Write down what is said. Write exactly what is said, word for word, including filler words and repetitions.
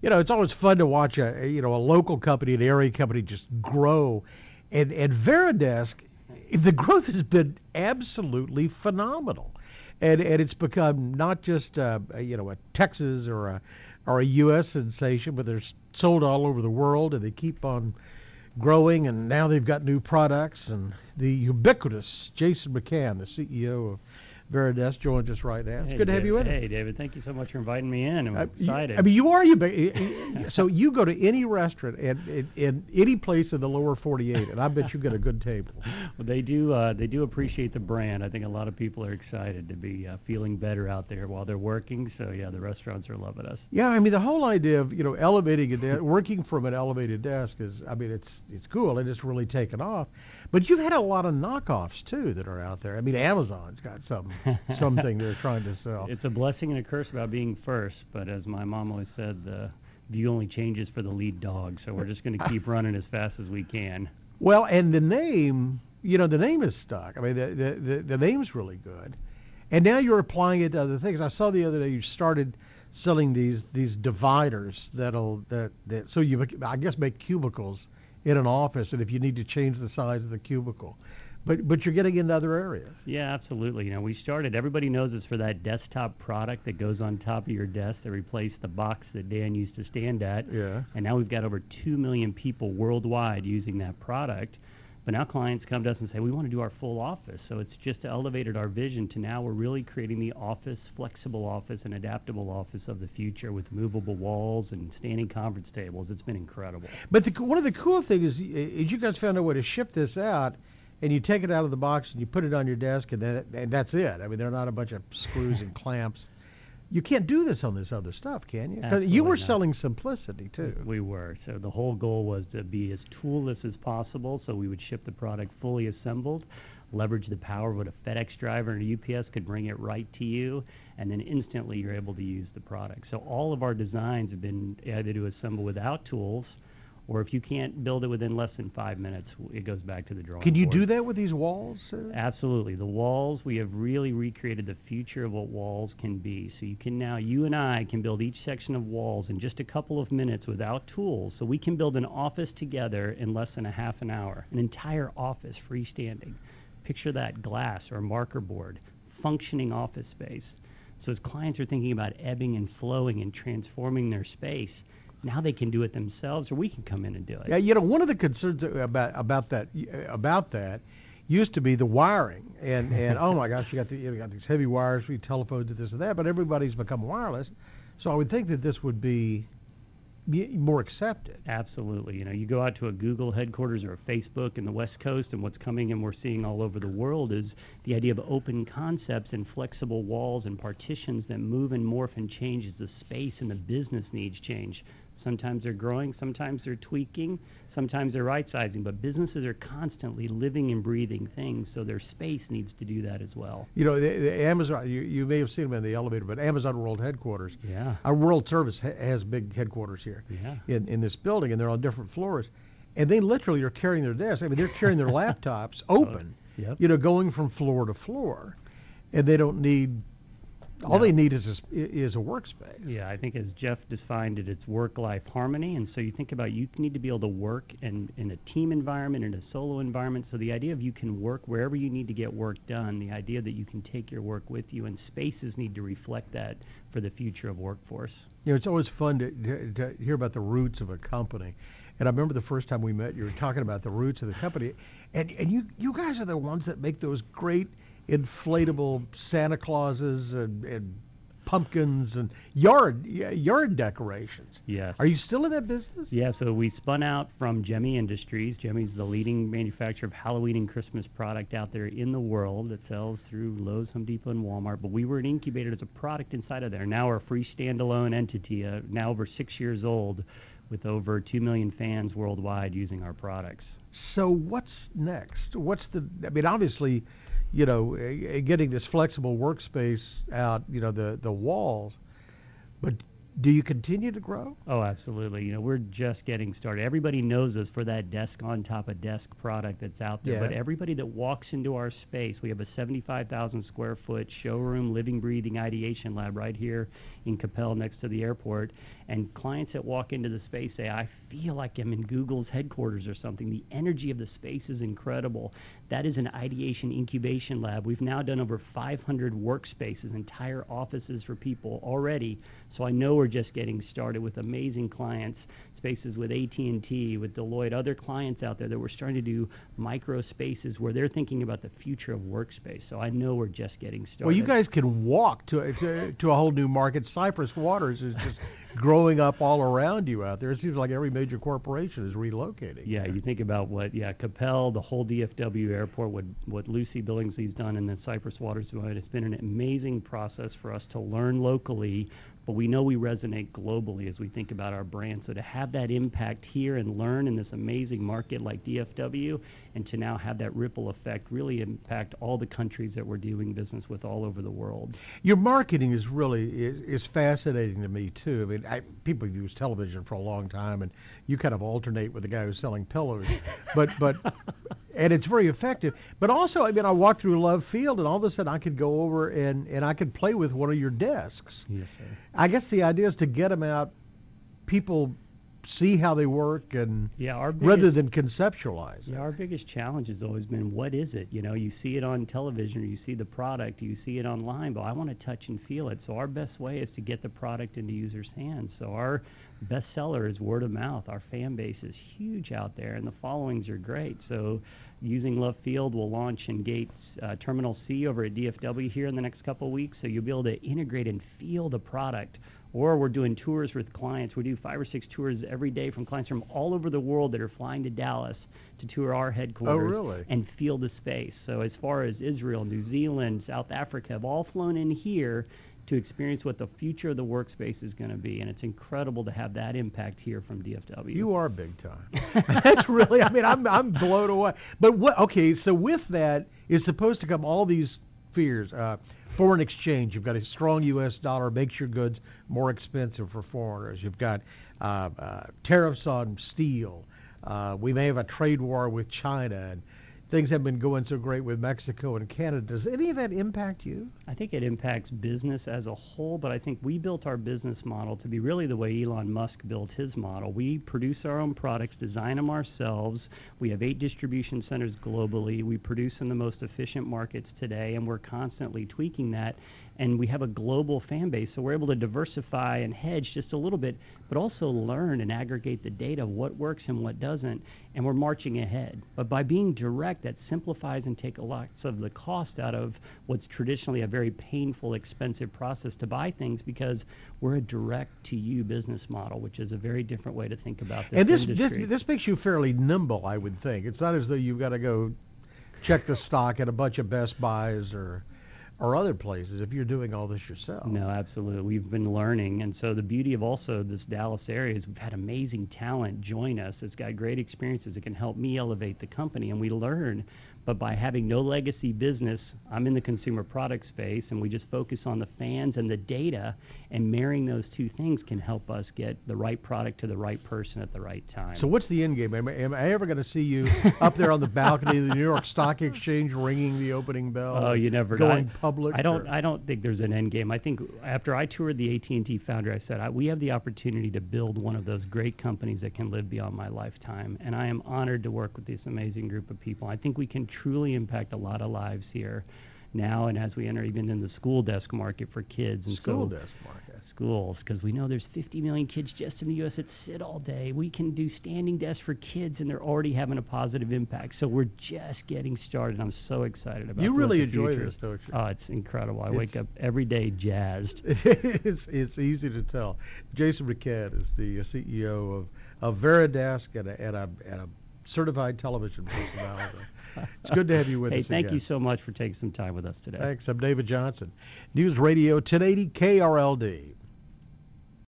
you know, it's always fun to watch a, you know, a local company, an area company just grow. And, and Veridesk, the growth has been absolutely phenomenal. And, and it's become not just, uh, you know, a Texas or a, or a U S sensation, but they're sold all over the world, and they keep on growing, and now they've got new products. And the ubiquitous Jason McCann, the C E O of Veridesk, joins us right now. It's Hey, good to have David, you in. Hey, David, thank you so much for inviting me in. I'm Uh, excited. You, I mean, you are you. So you go to any restaurant in, in, in any place in the lower forty-eight, and I bet you get a good table. Well, they do. Uh, they do appreciate the brand. I think a lot of people are excited to be uh, feeling better out there while they're working. So yeah, the restaurants are loving us. Yeah, I mean, the whole idea of, you know, elevating a de- working from an elevated desk is, I mean, it's it's cool, and it's really taken off. But you've had a lot of knockoffs too that are out there. I mean, Amazon's got some something they're trying to sell. It's a blessing and a curse about being first. But as my mom always said, the view only changes for the lead dog. So we're just going to keep running as fast as we can. Well, and the name, you know, the name is stuck. I mean, the the the, the name's really good. And now you're applying it to other things. I saw the other day you started selling these these dividers that'll that that so you I guess make cubicles in an office, and if you need to change the size of the cubicle, but but you're getting into other areas. Yeah, absolutely. You know, we started. Everybody knows us for that desktop product that goes on top of your desk that replaced the box that Dan used to stand at. Yeah. And now we've got over two million people worldwide using that product. But now clients come to us and say, we want to do our full office. So it's just elevated our vision to now we're really creating the office, flexible office, and adaptable office of the future with movable walls and standing conference tables. It's been incredible. But the, one of the cool things is, is you guys found a way to ship this out, and you take it out of the box and you put it on your desk, and, then, and that's it. I mean, they're not a bunch of screws and clamps. You can't do this on this other stuff, can you? Because you were Absolutely not. selling simplicity, too. We were. So the whole goal was to be as toolless as possible. So we would ship the product fully assembled, leverage the power of what a FedEx driver and a U P S could bring it right to you, and then instantly you're able to use the product. So all of our designs have been either to assemble without tools, or if you can't build it within less than five minutes, it goes back to the drawing Can you board. do that with these walls? Uh? Absolutely. The walls, we have really recreated the future of what walls can be. So you can now, you and I can build each section of walls in just a couple of minutes without tools. So we can build an office together in less than a half an hour, an entire office freestanding. Picture that, glass or marker board, functioning office space. So as clients are thinking about ebbing and flowing and transforming their space, now they can do it themselves, or we can come in and do it. Yeah, you know, one of the concerns about about that about that used to be the wiring, and and oh my gosh, you got the, you got these heavy wires for your telephones and this and that, but everybody's become wireless, so I would think that this would be more accepted. Absolutely. You know, you go out to a Google headquarters or a Facebook in the West Coast, and what's coming and we're seeing all over the world is the idea of open concepts and flexible walls and partitions that move and morph and change as the space and the business needs change. Sometimes they're growing, sometimes they're tweaking, sometimes they're right-sizing, but businesses are constantly living and breathing things, so their space needs to do that as well. You know, the, the Amazon, you, you may have seen them in the elevator, but Amazon World Headquarters, Yeah. our World Service ha- has big headquarters here Yeah. in, in this building, and they're on different floors, and they literally are carrying their desks. I mean, they're carrying their laptops open, Yep. you know, going from floor to floor, and they don't need, all No. they need is a, is a workspace. Yeah, I think as Jeff defined it, it's work-life harmony. And so you think about you need to be able to work in, in a team environment, in a solo environment. So the idea of you can work wherever you need to get work done, the idea that you can take your work with you, and spaces need to reflect that for the future of workforce. You know, it's always fun to, to, to hear about the roots of a company. And I remember the first time we met, you were talking about the roots of the company. And, and you, you guys are the ones that make those great inflatable Santa Clauses and, and pumpkins and yard yard decorations. Yes. Are you still in that business? Yeah, so we spun out from Gemmy Industries. Gemmy's the leading manufacturer of Halloween and Christmas product out there in the world that sells through Lowe's, Home Depot, and Walmart. But we were incubated as a product inside of there. Now we're a free standalone entity, uh, now over six years old, with over two million fans worldwide using our products. So what's next? What's the, I mean, obviously, you know, uh, getting this flexible workspace out, you know, the, the walls, but do you continue to grow? Oh, absolutely. You know, we're just getting started. Everybody knows us for that desk on top of desk product that's out there. Yeah. But everybody that walks into our space, we have a seventy-five thousand square foot showroom, living, breathing ideation lab right here in Capel next to the airport. And clients that walk into the space say, I feel like I'm in Google's headquarters or something. The energy of the space is incredible. That is an ideation incubation lab. We've now done over five hundred workspaces, entire offices for people already. So I know we're just getting started with amazing clients, spaces with A T and T, with Deloitte, other clients out there that we're starting to do micro spaces where they're thinking about the future of workspace. So I know we're just getting started. Well, you guys can walk to a, to, to a whole new market. Cypress Waters is just growing up all around you out there. It seems like every major corporation is relocating. Yeah, you think about what, yeah, Capel, the whole D F W airport, what, what Lucy Billingsley's done, and then Cypress Waters. It's been an amazing process for us to learn locally, but we know we resonate globally as we think about our brand. So to have that impact here and learn in this amazing market like D F W, and to now have that ripple effect really impact all the countries that we're doing business with all over the world. Your marketing is really is, is fascinating to me too. I mean, I, people use television for a long time, and you kind of alternate with the guy who's selling pillows, but but. And it's very effective. But also, I mean, I walked through Love Field, and all of a sudden I could go over and, and I could play with one of your desks. Yes, sir. I guess the idea is to get them out, people see how they work, and yeah, our biggest, rather than conceptualize yeah, it. Our biggest challenge has always been, what is it? You know, you see it on television, or you see the product, you see it online, but I want to touch and feel it. So our best way is to get the product into users' hands. So our best seller is word of mouth. Our fan base is huge out there, and the followings are great. So using Love Field, we'll launch in Gates uh, Terminal C over at D F W here in the next couple of weeks. So you'll be able to integrate and feel the product. Or we're doing tours with clients. We do five or six tours every day from clients from all over the world that are flying to Dallas to tour our headquarters. Oh, really? And feel the space. So as far as Israel, New Zealand, South Africa have all flown in here to experience what the future of the workspace is going to be. And it's incredible to have that impact here from D F W. You are big time. That's really, I mean, I'm I'm blown away. But what, okay, so with that is supposed to come all these fears. Uh, foreign exchange. You've got a strong U S dollar, makes your goods more expensive for foreigners. You've got uh, uh, tariffs on steel. Uh, we may have a trade war with China, and things have been going so great with Mexico and Canada. Does any of that impact you? I think it impacts business as a whole, but I think we built our business model to be really the way Elon Musk built his model. We produce our own products, design them ourselves. We have eight distribution centers globally. We produce in the most efficient markets today, and we're constantly tweaking that. And we have a global fan base, so we're able to diversify and hedge just a little bit, but also learn and aggregate the data of what works and what doesn't, and we're marching ahead. But by being direct, that simplifies and takes lots of the cost out of what's traditionally a very painful, expensive process to buy things, because we're a direct-to-you business model, which is a very different way to think about this and this, industry. this this makes you fairly nimble, I would think. It's not as though you've got to go check the stock at a bunch of Best Buys or or other places if you're doing all this yourself. No, absolutely. We've been learning. And so the beauty of also this Dallas area is we've had amazing talent join us. It's got great experiences. It can help me elevate the company, and we learn. But by having no legacy business, I'm in the consumer product space, and we just focus on the fans and the data, and marrying those two things can help us get the right product to the right person at the right time. So what's the end game? Am, am I ever going to see you up there on the balcony of the New York Stock Exchange ringing the opening bell? Oh, you never going I, public? I don't. Or? I don't think there's an end game. I think after I toured the A T and T founder, I said I, we have the opportunity to build one of those great companies that can live beyond my lifetime, and I am honored to work with this amazing group of people. I think we can truly impact a lot of lives here now, and as we enter even in the school desk market for kids. And school so desk market. Schools, because we know there's fifty million kids just in the U S that sit all day. We can do standing desks for kids, and they're already having a positive impact. So we're just getting started. I'm so excited about You what really the enjoy future this, is. don't you? Oh, it's incredible. I It's- wake up every day jazzed. it's it's easy to tell. Jason McCann is the C E O of, of Veridesk and a, and, a, and a certified television personality. It's good to have you with Hey, us thank again. you so much for taking some time with us today. Thanks. I'm David Johnson. News Radio ten eighty K R L D.